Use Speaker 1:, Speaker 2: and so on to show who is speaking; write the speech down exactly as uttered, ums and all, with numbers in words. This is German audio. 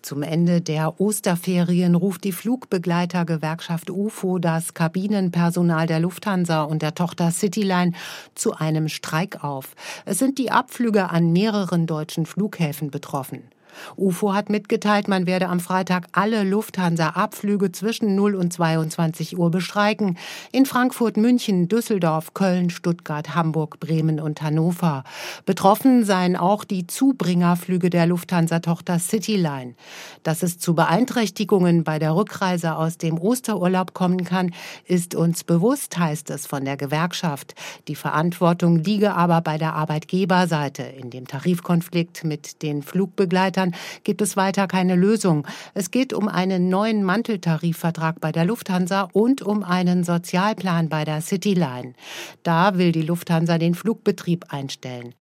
Speaker 1: Zum Ende der Osterferien ruft die Flugbegleitergewerkschaft U F O das Kabinenpersonal der Lufthansa und der Tochter Cityline zu einem Streik auf. Es sind die Abflüge an mehreren deutschen Flughäfen betroffen. U F O hat mitgeteilt, man werde am Freitag alle Lufthansa-Abflüge zwischen null und zweiundzwanzig Uhr bestreiken. In Frankfurt, München, Düsseldorf, Köln, Stuttgart, Hamburg, Bremen und Hannover. Betroffen seien auch die Zubringerflüge der Lufthansa-Tochter Cityline. Dass es zu Beeinträchtigungen bei der Rückreise aus dem Osterurlaub kommen kann, ist uns bewusst, heißt es von der Gewerkschaft. Die Verantwortung liege aber bei der Arbeitgeberseite. In dem Tarifkonflikt mit den Flugbegleitern gibt es weiter keine Lösung. Es geht um einen neuen Manteltarifvertrag bei der Lufthansa und um einen Sozialplan bei der Cityline. Da will die Lufthansa den Flugbetrieb einstellen.